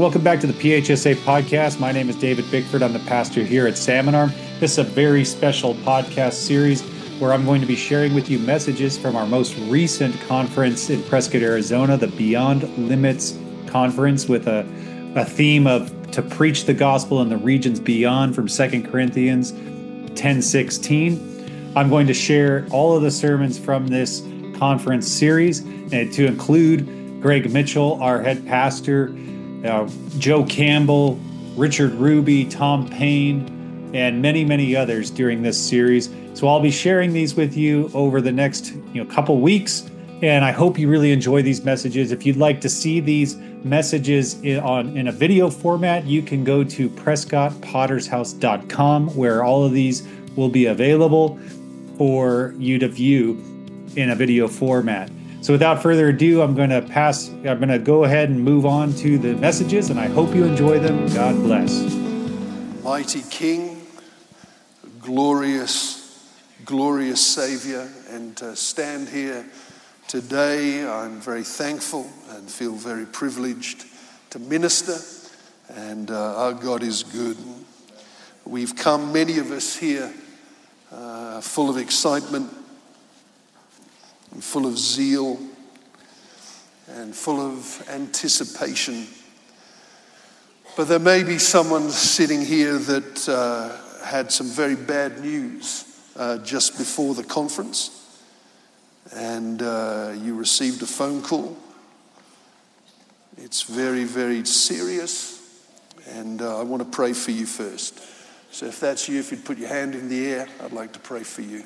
welcome back to the PHSA podcast. My name is David Bickford. I'm the pastor here at Salmon Arm. This is a very special podcast series where I'm going to be sharing with you messages from our most recent conference in Prescott, Arizona, the Beyond Limits Conference, with a theme of to preach the gospel in the regions beyond from 2 Corinthians 10:16. I'm going to share all of the sermons from this conference series, and to include Greg Mitchell, our head pastor, Joe Campbell, Richard Ruby, Tom Payne, and many, many others during this series. So I'll be sharing these with you over the next couple weeks, and I hope you really enjoy these messages. If you'd like to see these messages in a video format, you can go to PrescottPottersHouse.com, where all of these will be available for you to view in a video format. So without further ado, I'm going to go ahead and move on to the messages, and I hope you enjoy them. God bless. Mighty King, glorious, glorious Savior, and to stand here today, I'm very thankful and feel very privileged to minister, and our God is good. We've come, many of us here, full of excitement, and full of zeal, and full of anticipation. But there may be someone sitting here that had some very bad news just before the conference, and you received a phone call. It's very, very serious, and I want to pray for you first. So if that's you, if you'd put your hand in the air, I'd like to pray for you.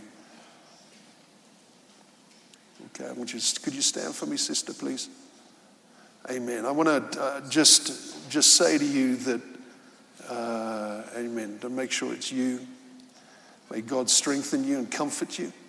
Okay, could you stand for me, sister, please? Amen. I want to just say to you that, amen, to make sure it's you. May God strengthen you and comfort you.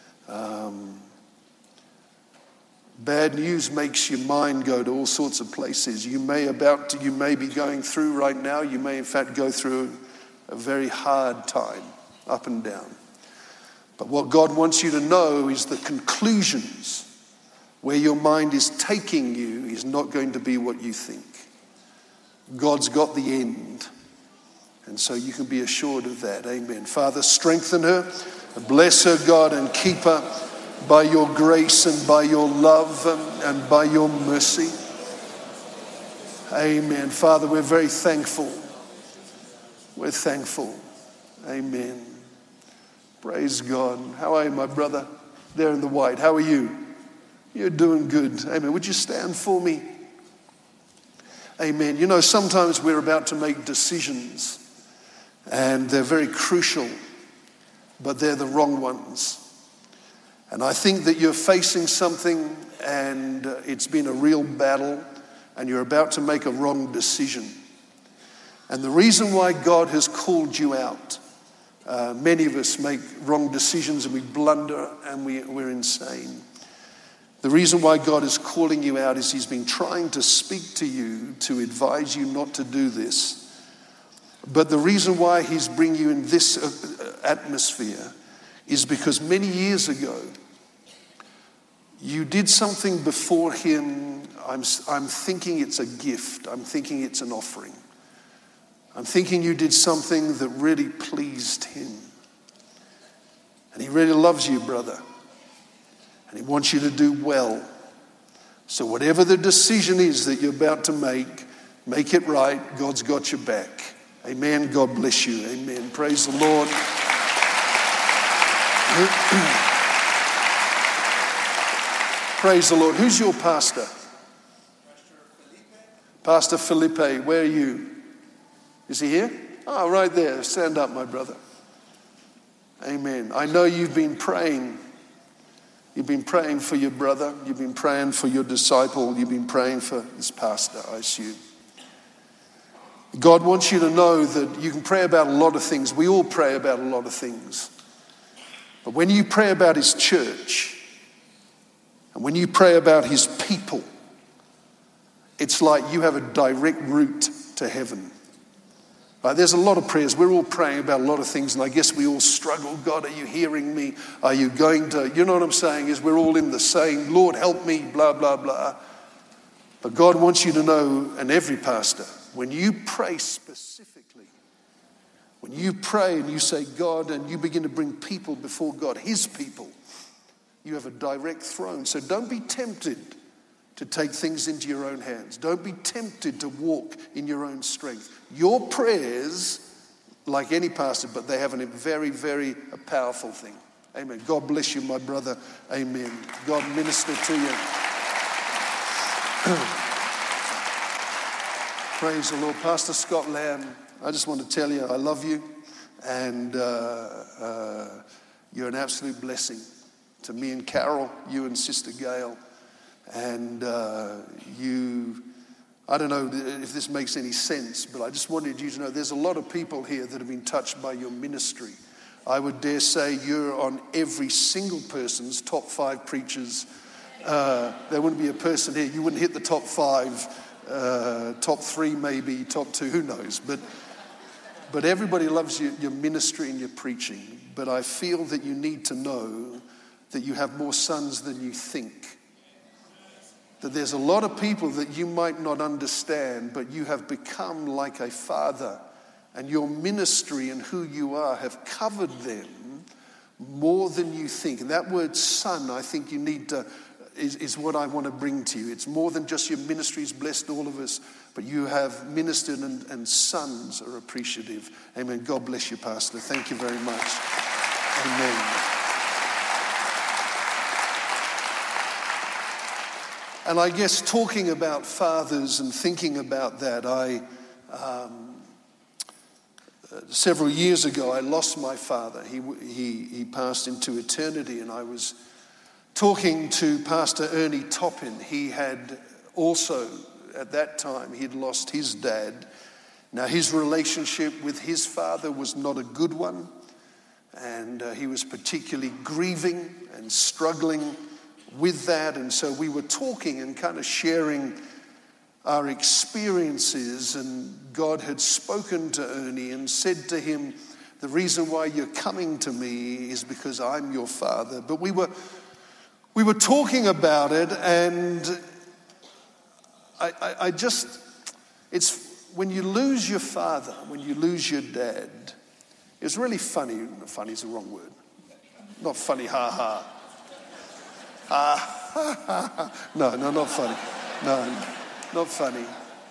Bad news makes your mind go to all sorts of places. You may be going through right now, you may in fact go through a very hard time, up and down. But what God wants you to know is the conclusions where your mind is taking you is not going to be what you think. God's got the end. And so you can be assured of that. Amen. Father, strengthen her, bless her, God, and keep her by your grace and by your love and by your mercy. Amen. Father, we're very thankful. We're thankful. Amen. Praise God. How are you, my brother? There in the white. How are you? You're doing good. Amen. Would you stand for me? Amen. Sometimes we're about to make decisions, and they're very crucial, but they're the wrong ones. And I think that you're facing something, and it's been a real battle, and you're about to make a wrong decision. And the reason why God has called you out, many of us make wrong decisions and we blunder and we're insane. The reason why God is calling you out is he's been trying to speak to you, to advise you not to do this. But the reason why he's bringing you in this atmosphere is because many years ago, you did something before him. I'm thinking it's a gift. I'm thinking it's an offering. I'm thinking you did something that really pleased him. And he really loves you, brother. And he wants you to do well. So whatever the decision is that you're about to make it right. God's got your back. Amen. God bless you. Amen. Praise the Lord. Praise the Lord. Who's your pastor? Pastor Felipe. Where are you? Is he here? Oh, right there. Stand up, my brother. Amen. I know you've been praying. You've been praying for your brother. You've been praying for your disciple. You've been praying for this pastor, I assume. God wants you to know that you can pray about a lot of things. We all pray about a lot of things. But when you pray about his church, and when you pray about his people, it's like you have a direct route to heaven. There's a lot of prayers. We're all praying about a lot of things, and I guess we all struggle. God, are you hearing me? Are you going to? You know what I'm saying is we're all in the same, Lord, help me, blah, blah, blah. But God wants you to know, and every pastor, when you pray specifically, when you pray and you say God and you begin to bring people before God, his people, you have a direct throne. So don't be tempted to take things into your own hands. Don't be tempted to walk in your own strength. Your prayers, like any pastor, but they have a very, very powerful thing. Amen. God bless you, my brother. Amen. God minister to you. Praise the Lord. Pastor Scott Lamb, I just want to tell you I love you, and you're an absolute blessing to me and Carol, you and Sister Gail. And I don't know if this makes any sense, but I just wanted you to know there's a lot of people here that have been touched by your ministry. I would dare say you're on every single person's top 5 preachers. There wouldn't be a person here, you wouldn't hit the top 5, top 3 maybe, top 2, who knows. But everybody loves your ministry and your preaching. But I feel that you need to know that you have more sons than you think. That there's a lot of people that you might not understand, but you have become like a father, and your ministry and who you are have covered them more than you think. And that word son, I think you need to, is what I want to bring to you. It's more than just your ministry's blessed all of us, but you have ministered and sons are appreciative. Amen. God bless you, Pastor. Thank you very much. Amen. And I guess talking about fathers and thinking about that, several years ago, I lost my father. He passed into eternity, and I was talking to Pastor Ernie Toppin. He had also, at that time, he'd lost his dad. Now, his relationship with his father was not a good one, and he was particularly grieving and struggling with that. And so we were talking and kind of sharing our experiences, and God had spoken to Ernie and said to him, the reason why you're coming to me is because I'm your father. But we were talking about it, and I just, it's when you lose your father, when you lose your dad, it's really funny. Funny is the wrong word. Not funny, ha ha. No, not funny. No, not funny.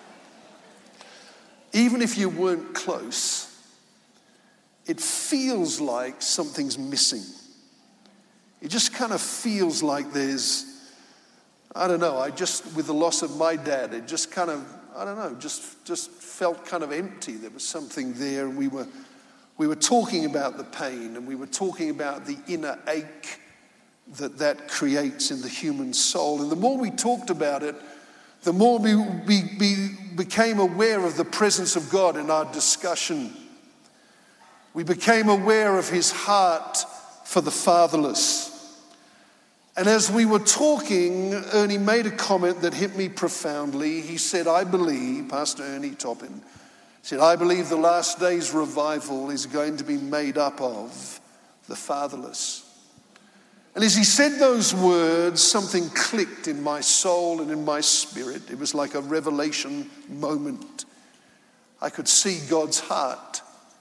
Even if you weren't close, it feels like something's missing. It just kind of feels like there's, I don't know, with the loss of my dad, it just kind of, I don't know, just felt kind of empty. There was something there, and we were talking about the pain, and we were talking about the inner ache that creates in the human soul. And the more we talked about it, the more we became aware of the presence of God in our discussion. We became aware of his heart for the fatherless. And as we were talking, Ernie made a comment that hit me profoundly. He said, I believe, Pastor Ernie Toppin said, I believe the last days revival is going to be made up of the fatherless. And as he said those words, something clicked in my soul and in my spirit. It was like a revelation moment. I could see God's heart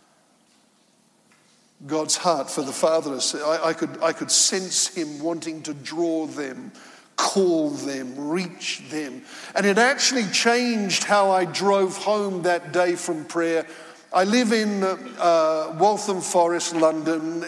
for the fatherless. I could sense him wanting to draw them, call them, reach them. And it actually changed how I drove home that day from prayer. I live in Waltham Forest, London.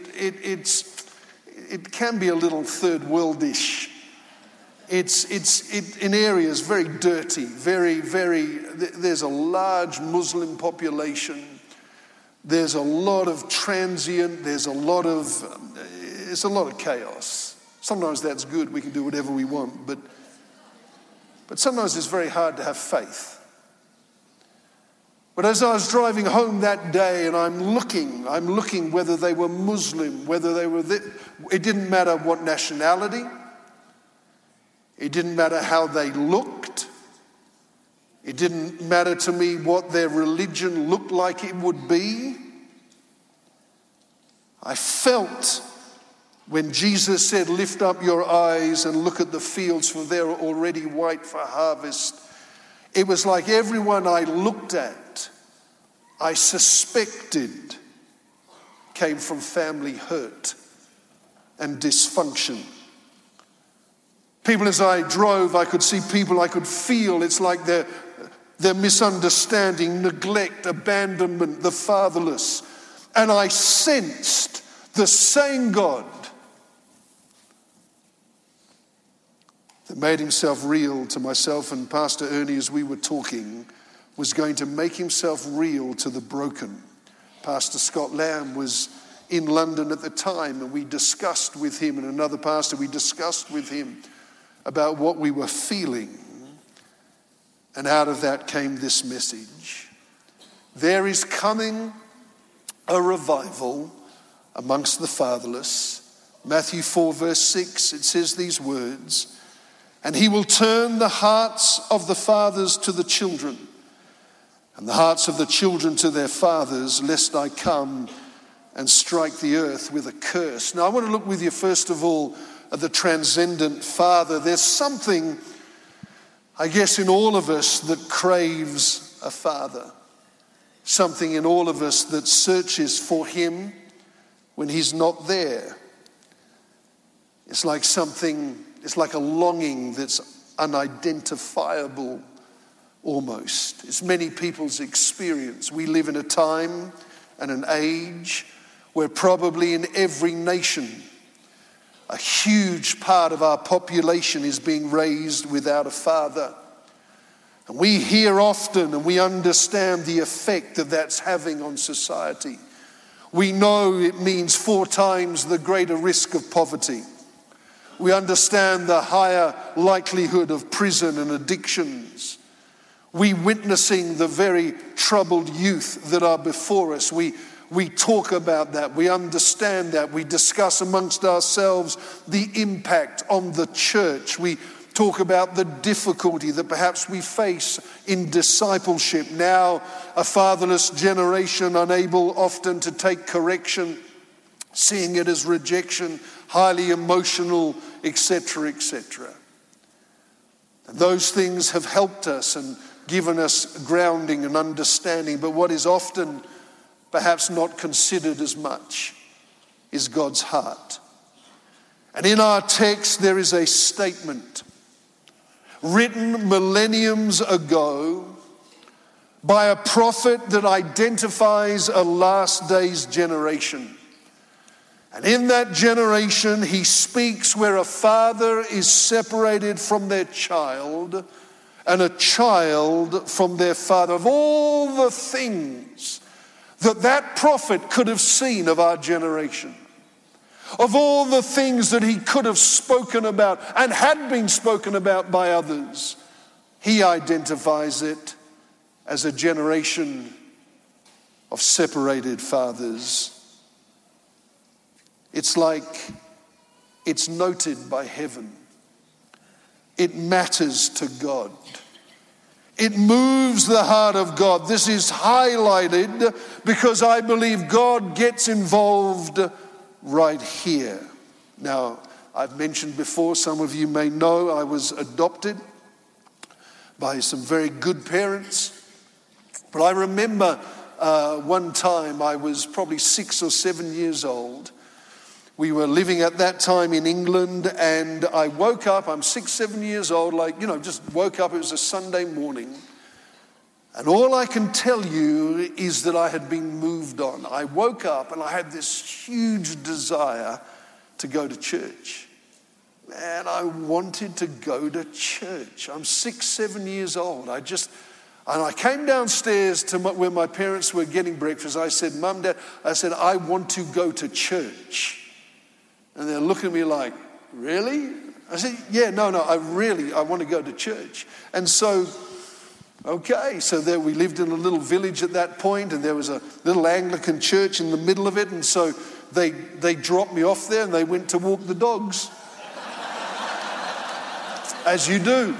It can be a little third worldish. It's in areas very dirty, very, there's a large Muslim population. There's a lot of transient, there's a lot of chaos. Sometimes that's good, we can do whatever we want, but sometimes it's very hard to have faith. But as I was driving home that day, and I'm looking whether they were Muslim, whether they were, it didn't matter what nationality, it didn't matter how they looked, it didn't matter to me what their religion looked like it would be. I felt when Jesus said, lift up your eyes and look at the fields, for they're already white for harvest. It was like everyone I looked at, I suspected, came from family hurt and dysfunction. People, as I drove, I could see people, I could feel it's like their misunderstanding, neglect, abandonment, the fatherless. And I sensed the same God that made himself real to myself and Pastor Ernie as we were talking was going to make himself real to the broken. Pastor Scott Lamb was in London at the time, and we discussed with him, and another pastor, we discussed with him about what we were feeling. And out of that came this message. There is coming a revival amongst the fatherless. Matthew 4 verse 6, it says these words, and he will turn the hearts of the fathers to the children, and the hearts of the children to their fathers, lest I come and strike the earth with a curse. Now I want to look with you first of all at the transcendent Father. There's something, I guess, in all of us that craves a father. Something in all of us that searches for him when he's not there. It's like a longing that's unidentifiable almost. It's many people's experience. We live in a time and an age where probably in every nation, a huge part of our population is being raised without a father. And we hear often and we understand the effect that that's having on society. We know it means 4 times the greater risk of poverty. We understand the higher likelihood of prison and addictions. We witnessing the very troubled youth that are before us. We talk about that. We understand that. We discuss amongst ourselves the impact on the church. We talk about the difficulty that perhaps we face in discipleship. Now, a fatherless generation unable often to take correction, seeing it as rejection, highly emotional, etc., etc. And those things have helped us and given us grounding and understanding. But what is often perhaps not considered as much is God's heart. And in our text there is a statement written millenniums ago by a prophet that identifies a last days generation. And in that generation, he speaks where a father is separated from their child and a child from their father. Of all the things that prophet could have seen of our generation, of all the things that he could have spoken about and had been spoken about by others, he identifies it as a generation of separated fathers. It's like it's noted by heaven. It matters to God. It moves the heart of God. This is highlighted because I believe God gets involved right here. Now, I've mentioned before, some of you may know, I was adopted by some very good parents. But I remember one time, I was probably 6 or 7 years old. We were living at that time in England, and I woke up, I'm 6, 7 years old, just woke up, it was a Sunday morning. And all I can tell you is that I had been moved on. I woke up and I had this huge desire to go to church. Man, I wanted to go to church. I'm 6, 7 years old. And I came downstairs to where my parents were getting breakfast. I said, Mum, Dad, I want to go to church. And they're looking at me like, really? I said, yeah, no, I want to go to church. And so, okay, so there we lived in a little village at that point, and there was a little Anglican church in the middle of it, and so they dropped me off there and they went to walk the dogs. As you do.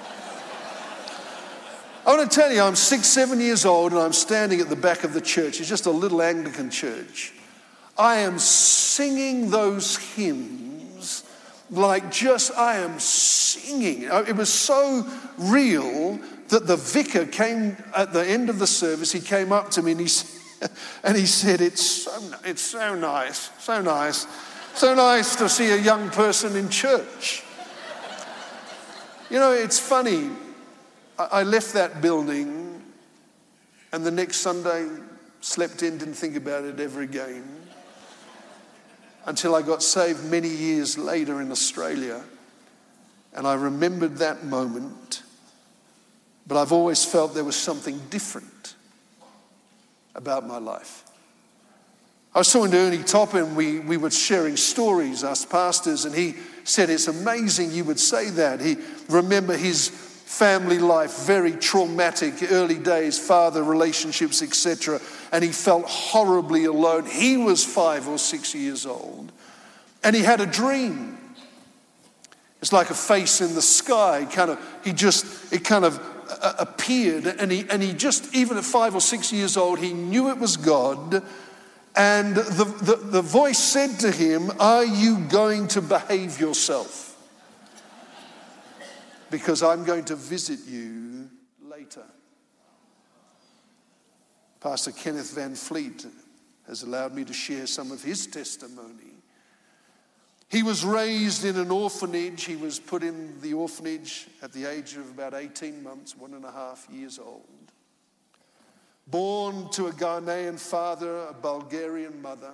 I want to tell you, I'm 6, 7 years old, and I'm standing at the back of the church. It's just a little Anglican church. I am singing those hymns I am singing. It was so real that the vicar came at the end of the service. He came up to me and he said, it's so nice to see a young person in church. You know, it's funny. I left that building and the next Sunday slept in, didn't think about it ever again, until I got saved many years later in Australia. And I remembered that moment, but I've always felt there was something different about my life. I was talking to Ernie Toppin, we were sharing stories, us pastors, and he said, it's amazing you would say that. He remembered his family life, very traumatic, early days, father relationships, etc. And he felt horribly alone. He was 5 or 6 years old. And he had a dream. It's like a face in the sky. It kind of appeared. And he just, even at 5 or 6 years old, he knew it was God. And the voice said to him, are you going to behave yourself? Because I'm going to visit you later. Pastor Kenneth Van Fleet has allowed me to share some of his testimony. He was raised in an orphanage. He was put in the orphanage at the age of about 18 months, 1.5 years old. Born to a Ghanaian father, a Bulgarian mother.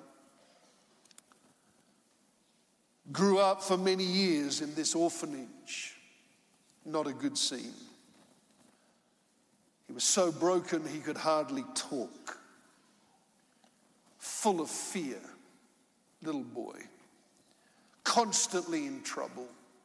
Grew up for many years in this orphanage. Not a good scene. He was so broken he could hardly talk. Full of fear, little boy. Constantly in trouble.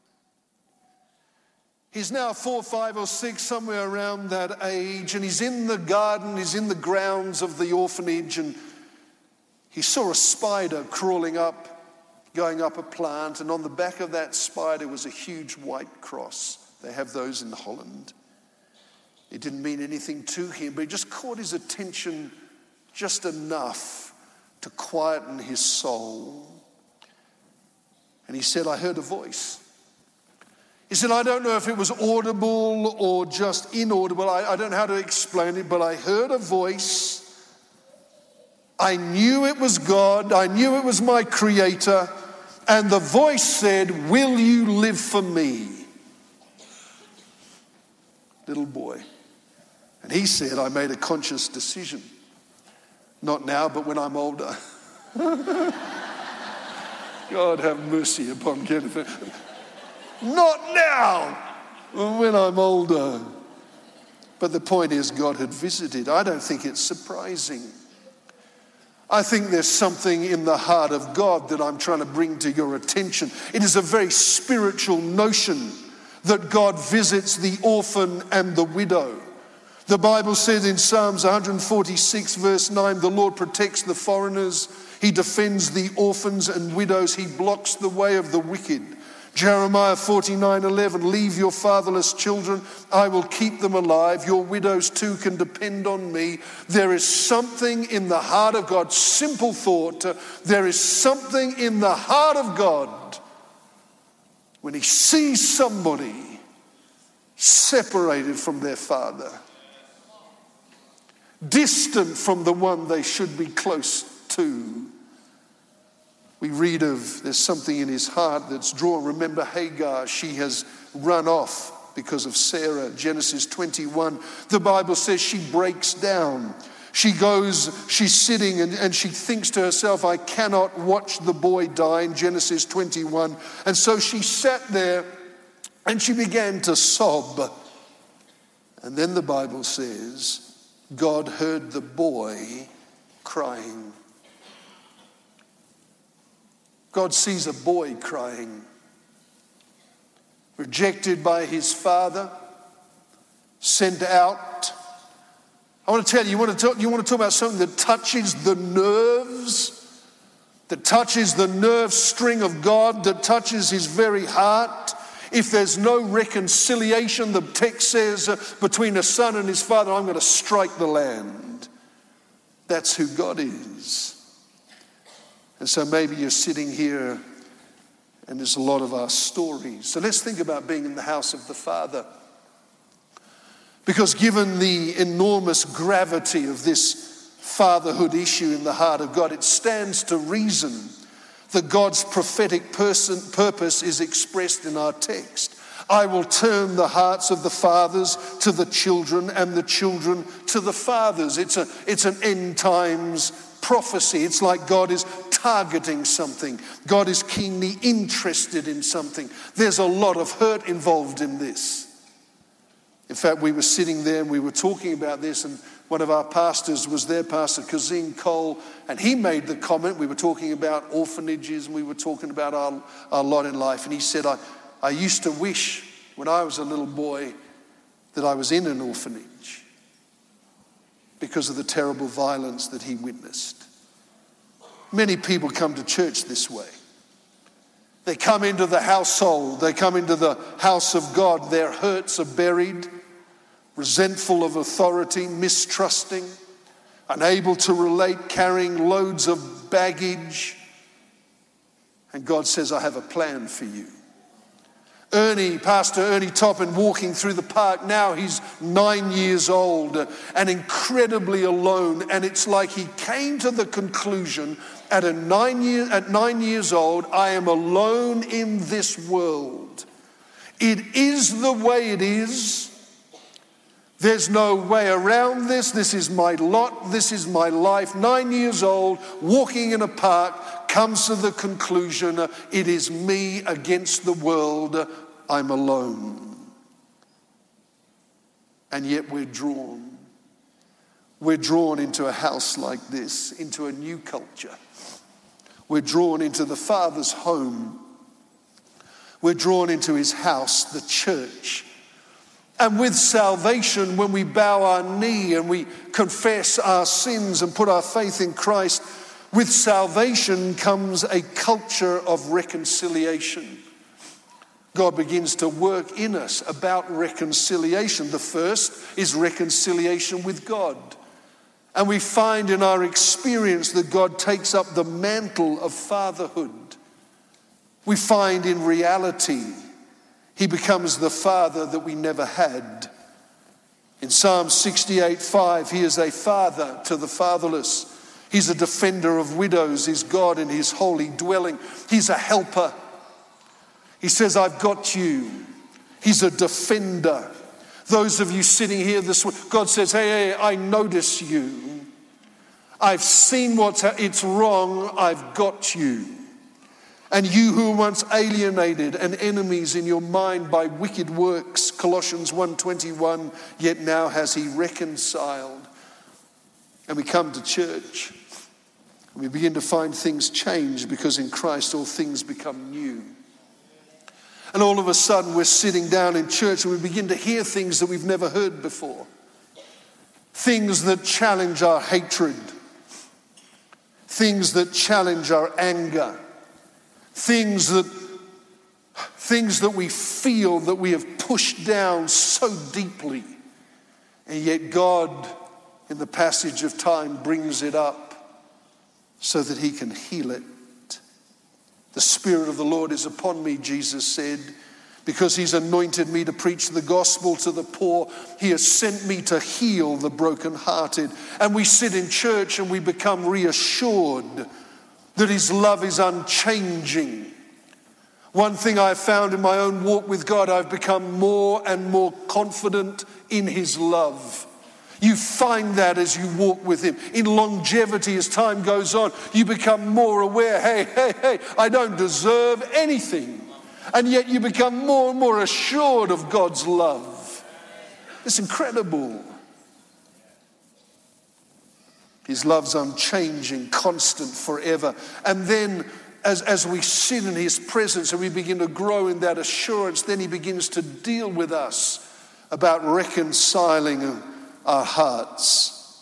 He's now 4, 5 or 6, somewhere around that age, and he's in the garden, he's in the grounds of the orphanage, and he saw a spider crawling up, going up a plant, and on the back of that spider was a huge white cross. They have those in Holland. It didn't mean anything to him, but it just caught his attention just enough to quieten his soul. And he said, I heard a voice. He said, I don't know if it was audible or just inaudible. I don't know how to explain it, but I heard a voice. I knew it was God. I knew it was my Creator. And the voice said, will you live for me? Little boy. And he said, I made a conscious decision. Not now, but when I'm older. God have mercy upon Kenneth. Not now, when I'm older. But the point is, God had visited. I don't think it's surprising. I think there's something in the heart of God that I'm trying to bring to your attention. It is a very spiritual notion that God visits the orphan and the widow. The Bible says in Psalms 146 verse 9, the Lord protects the foreigners. He defends the orphans and widows. He blocks the way of the wicked. Jeremiah 49:11, leave your fatherless children. I will keep them alive. Your widows too can depend on me. There is something in the heart of God. Simple thought. There is something in the heart of God when he sees somebody separated from their father, distant from the one they should be close to. We read of there's something in his heart that's drawn. Remember Hagar, she has run off because of Sarah. Genesis 21, the Bible says she breaks down. She goes, she's sitting and she thinks to herself, I cannot watch the boy die, in Genesis 21. And so she sat there and she began to sob. And then the Bible says, God heard the boy crying. God sees a boy crying, rejected by his father, sent out. I want to tell you, you want to talk about something that touches the nerves, that touches the nerve string of God, that touches his very heart. If there's no reconciliation, the text says, between a son and his father, I'm going to strike the land. That's who God is. And so maybe you're sitting here and there's a lot of our stories. So let's think about being in the house of the Father. Because given the enormous gravity of this fatherhood issue in the heart of God, it stands to reason that God's prophetic purpose is expressed in our text. I will turn the hearts of the fathers to the children and the children to the fathers. It's an end times prophecy. It's like God is targeting something. God is keenly interested in something. There's a lot of hurt involved in this. In fact, we were sitting there and we were talking about this, and one of our pastors was there, Pastor Kazim Cole, and he made the comment. We were talking about orphanages and we were talking about our lot in life, and he said, I used to wish when I was a little boy that I was in an orphanage because of the terrible violence that he witnessed. Many people come to church this way. They come into the household, they come into the house of God. Their hurts are buried, resentful of authority, mistrusting, unable to relate, carrying loads of baggage. And God says, I have a plan for you. Pastor Ernie Toppin, walking through the park now, he's 9 years old and incredibly alone. And it's like he came to the conclusion at 9 years old, I am alone in this world. It is the way it is. There's no way around this. This is my lot. This is my life. 9 years old, walking in a park, comes to the conclusion, it is me against the world. I'm alone. And yet we're drawn. We're drawn into a house like this, into a new culture. We're drawn into the Father's home. We're drawn into his house, the church. And with salvation, when we bow our knee and we confess our sins and put our faith in Christ, with salvation comes a culture of reconciliation. God begins to work in us about reconciliation. The first is reconciliation with God. And we find in our experience that God takes up the mantle of fatherhood. We find in reality, he becomes the father that we never had. In Psalm 68:5, he is a father to the fatherless. He's a defender of widows. He's God in his holy dwelling. He's a helper. He says, I've got you. He's a defender. Those of you sitting here this week, God says, hey, I notice you. I've seen it's wrong. I've got you. And you who were once alienated and enemies in your mind by wicked works, Colossians 1:21, yet now has he reconciled. And we come to church and we begin to find things change because in Christ all things become new. And all of a sudden we're sitting down in church and we begin to hear things that we've never heard before. Things that challenge our hatred. Things that challenge our anger. Things that we feel that we have pushed down so deeply. And yet God, in the passage of time, brings it up so that he can heal it. The Spirit of the Lord is upon me, Jesus said, because he's anointed me to preach the gospel to the poor. He has sent me to heal the brokenhearted. And we sit in church and we become reassured that his love is unchanging. One thing I've found in my own walk with God, I've become more and more confident in his love. You find that as you walk with him. In longevity, as time goes on, you become more aware, hey, I don't deserve anything. And yet you become more and more assured of God's love. It's incredible. His love's unchanging, constant, forever. And then as we sit in his presence and we begin to grow in that assurance, then he begins to deal with us about reconciling our hearts.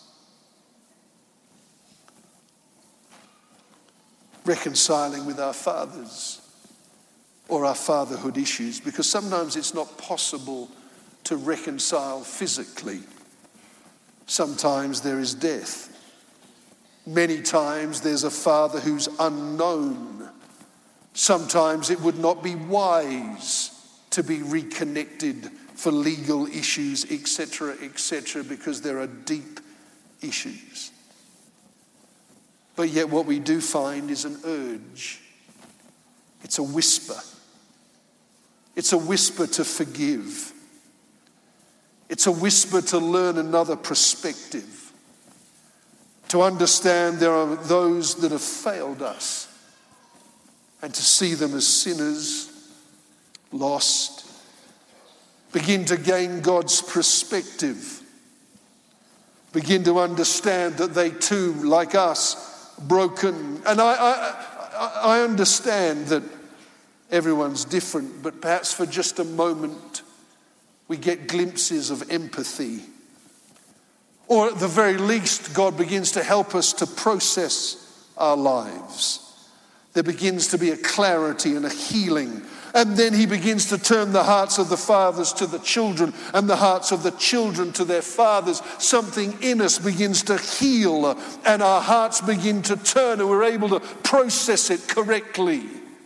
Reconciling with our fathers or our fatherhood issues, because sometimes it's not possible to reconcile physically. Sometimes there is death. Many times there's a father who's unknown. Sometimes it would not be wise to be reconnected for legal issues, etc., because there are deep issues. But yet what we do find is an urge. It's a whisper. It's a whisper to forgive. It's a whisper to learn another perspective, to understand there are those that have failed us, and to see them as sinners, lost, begin to gain God's perspective, begin to understand that they too, like us, broken. And I understand that everyone's different, but perhaps for just a moment we get glimpses of empathy. Or at the very least, God begins to help us to process our lives. There begins to be a clarity and a healing. And then he begins to turn the hearts of the fathers to the children and the hearts of the children to their fathers. Something in us begins to heal and our hearts begin to turn and we're able to process it correctly.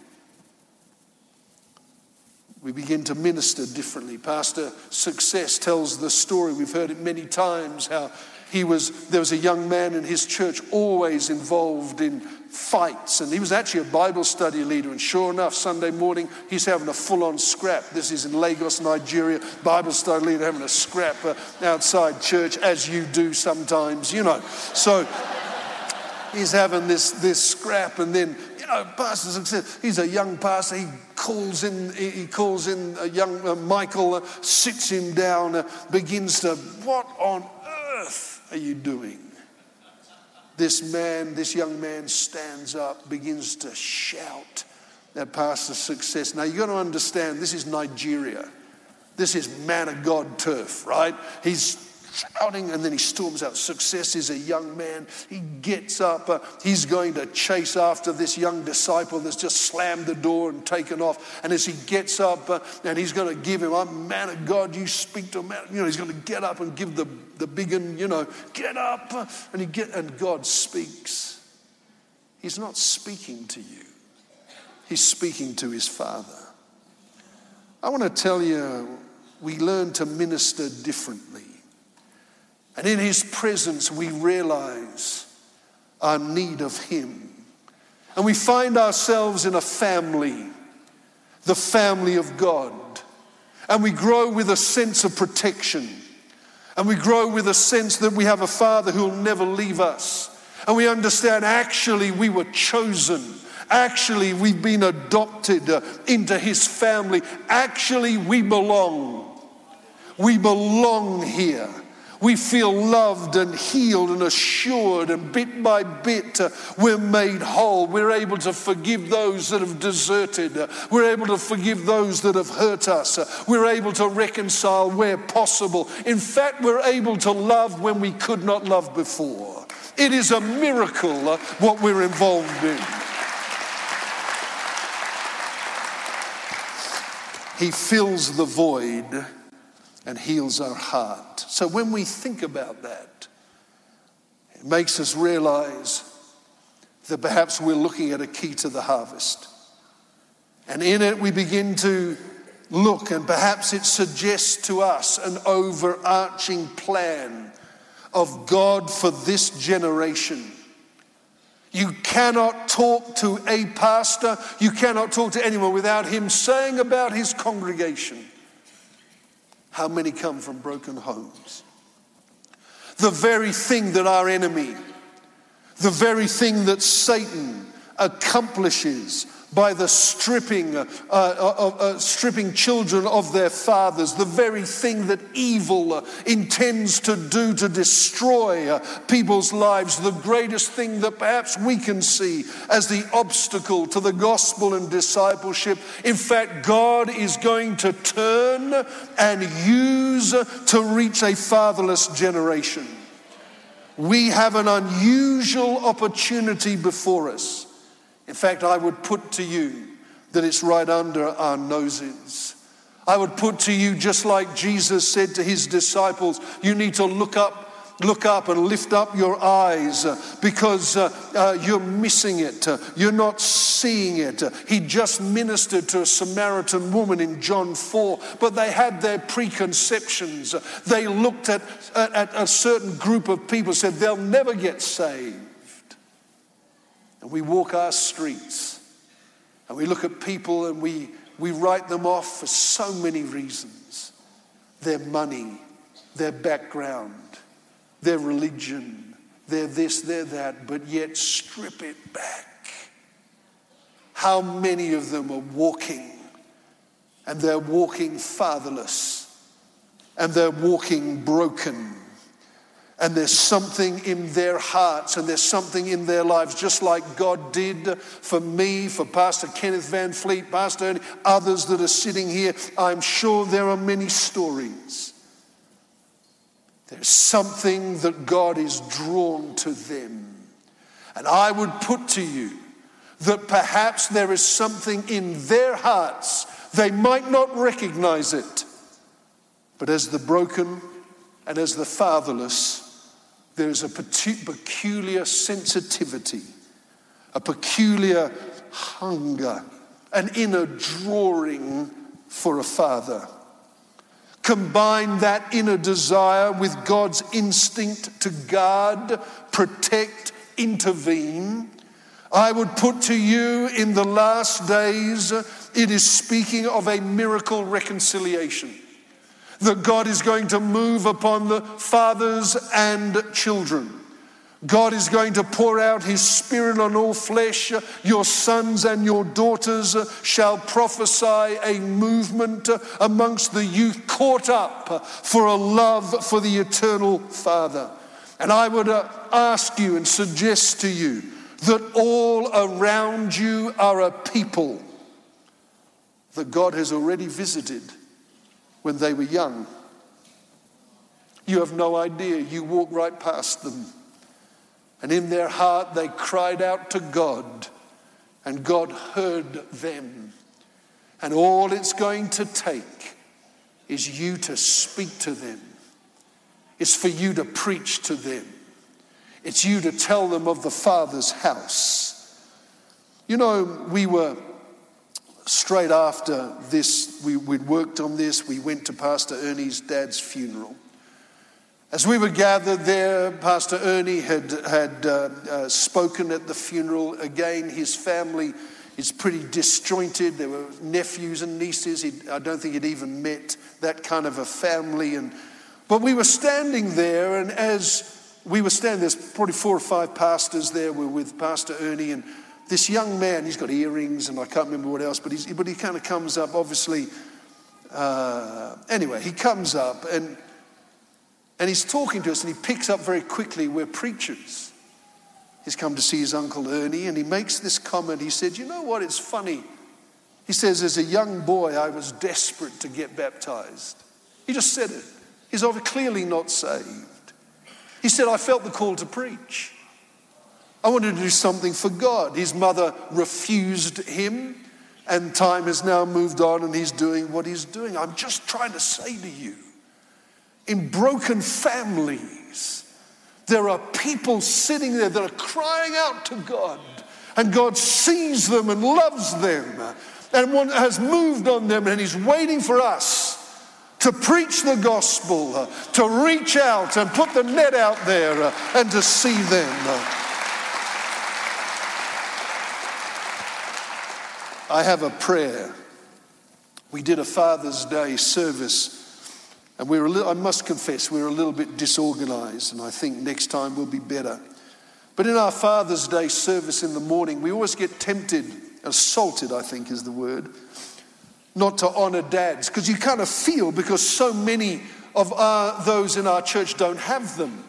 We begin to minister differently. Pastor Success tells the story, we've heard it many times, how there was a young man in his church always involved in fights, and he was actually a Bible study leader, and sure enough, Sunday morning he's having a full-on scrap. This is in Lagos, Nigeria. Bible study leader having a scrap outside church, as you do sometimes, so he's having this scrap, and then Pastor Success, he's a young pastor. He calls in a young Michael, sits him down, begins to, what on earth are you doing? This young man stands up, begins to shout at Pastor Success. Now, you've got to understand, this is Nigeria. This is man of God turf, right? He's shouting, and then he storms out. Success is a young man. He gets up. He's going to chase after this young disciple that's just slammed the door and taken off. And as he gets up, and he's going to give him, I'm man of God, you speak to a man. He's going to get up and give the big one, get up. And God speaks. He's not speaking to you. He's speaking to his Father. I want to tell you, we learn to minister differently. And in his presence, we realize our need of him. And we find ourselves in a family, the family of God. And we grow with a sense of protection. And we grow with a sense that we have a Father who will never leave us. And we understand, actually, we were chosen. Actually, we've been adopted into his family. Actually, we belong. We belong here. We feel loved and healed and assured, and bit by bit we're made whole. We're able to forgive those that have deserted. We're able to forgive those that have hurt us. We're able to reconcile where possible. In fact, we're able to love when we could not love before. It is a miracle what we're involved in. He fills the void and heals our heart. So when we think about that, it makes us realize that perhaps we're looking at a key to the harvest. And in it we begin to look, and perhaps it suggests to us an overarching plan of God for this generation. You cannot talk to a pastor, you cannot talk to anyone without him saying about his congregation, how many come from broken homes? The very thing that our enemy, the very thing that Satan accomplishes by the stripping children of their fathers, the very thing that evil intends to do to destroy people's lives, the greatest thing that perhaps we can see as the obstacle to the gospel and discipleship. In fact, God is going to turn and use to reach a fatherless generation. We have an unusual opportunity before us. In fact, I would put to you that it's right under our noses. I would put to you, just like Jesus said to his disciples, you need to look up Look up and lift up your eyes because you're missing it. You're not seeing it. He just ministered to a Samaritan woman in John 4, but they had their preconceptions. They looked at a certain group of people, said they'll never get saved. And we walk our streets and we look at people and we write them off for so many reasons. Their money, their background, their religion, their this, their that, but yet strip it back. How many of them are walking, and they're walking fatherless, and they're walking broken, and there's something in their hearts and there's something in their lives, just like God did for me, for Pastor Kenneth Van Fleet, Pastor Ernie, others that are sitting here. I'm sure there are many stories. There's something that God is drawn to them. And I would put to you that perhaps there is something in their hearts. They might not recognize it. But as the broken and as the fatherless, there is a peculiar sensitivity, a peculiar hunger, an inner drawing for a father. Combine that inner desire with God's instinct to guard, protect, intervene. I would put to you in the last days, it is speaking of a miracle reconciliation. That God is going to move upon the fathers and children. God is going to pour out his Spirit on all flesh. Your sons and your daughters shall prophesy, a movement amongst the youth caught up for a love for the eternal Father. And I would ask you and suggest to you that all around you are a people that God has already visited when they were young. You have no idea. You walk right past them. And in their heart, they cried out to God, and God heard them. And all it's going to take is you to speak to them. It's for you to preach to them. It's you to tell them of the Father's house. You know, we were straight after this, we'd worked on this, we went to Pastor Ernie's dad's funeral. As we were gathered there, Pastor Ernie had spoken at the funeral. Again, his family is pretty disjointed. There were nephews and nieces. I don't think he'd even met that kind of a family. But we were standing there, and as we were standing, there's probably 4 or 5 pastors there. We're with Pastor Ernie, and this young man, he's got earrings, and I can't remember what else, but he kind of comes up, obviously. Anyway, he comes up, and he's talking to us, and he picks up very quickly, we're preachers. He's come to see his Uncle Ernie, and he makes this comment. He said, you know what, it's funny. He says, as a young boy, I was desperate to get baptized. He just said it. He's clearly not saved. He said, I felt the call to preach. I wanted to do something for God. His mother refused him, and time has now moved on, and he's doing what he's doing. I'm just trying to say to you, in broken families, there are people sitting there that are crying out to God, and God sees them and loves them, and one has moved on them, and he's waiting for us to preach the gospel, to reach out and put the net out there and to see them. I have a prayer. We did a Father's Day service, and I must confess, we were a little bit disorganized, and I think next time we'll be better. But in our Father's Day service in the morning, we always get tempted, assaulted, I think is the word, not to honor dads, because you kind of feel, because so many of those in our church don't have them.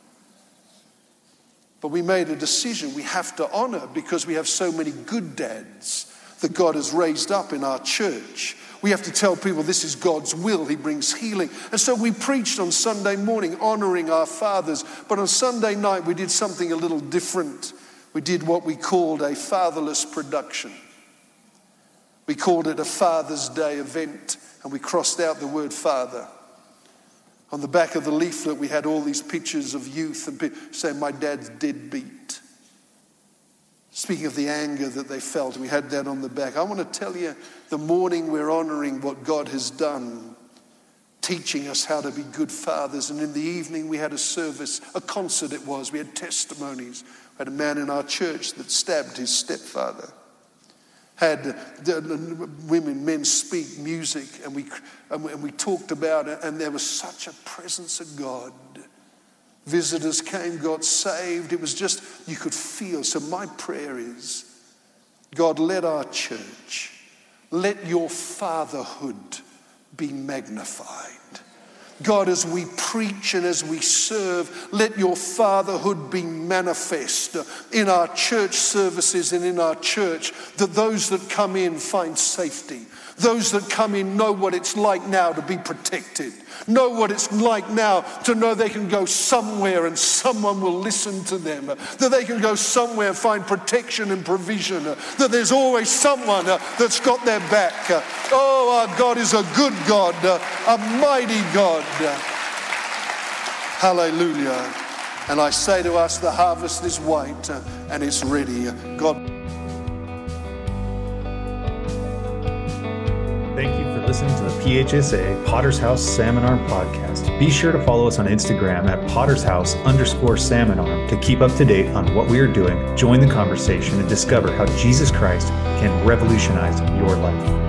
But we made a decision we have to honor, because we have so many good dads that God has raised up in our church. We have to tell people this is God's will. He brings healing. And so we preached on Sunday morning, honoring our fathers. But on Sunday night, we did something a little different. We did what we called a fatherless production. We called it a Father's Day event, and we crossed out the word father. On the back of the leaflet, we had all these pictures of youth and people saying, my dad's deadbeat. Speaking of the anger that they felt, we had that on the back. I want to tell you, the morning we're honoring what God has done, teaching us how to be good fathers. And in the evening, we had a service, a concert it was. We had testimonies. We had a man in our church that stabbed his stepfather. Had men speak music, and we talked about it, and there was such a presence of God. Visitors came, got saved. It was just, you could feel. So my prayer is, God, let our church, let your fatherhood be magnified. God, as we preach and as we serve, let your fatherhood be manifest in our church services and in our church, that those that come in find safety. Those that come in know what it's like now to be protected. Know what it's like now to know they can go somewhere and someone will listen to them. That they can go somewhere and find protection and provision. That there's always someone that's got their back. Oh, our God is a good God, a mighty God. Hallelujah. And I say to us, the harvest is white and it's ready. God. Thank you for listening to the PHSA Potter's House Salmon Arm podcast. Be sure to follow us on Instagram at Potter'sHouse_Salmon Arm to keep up to date on what we are doing, join the conversation, and discover how Jesus Christ can revolutionize your life.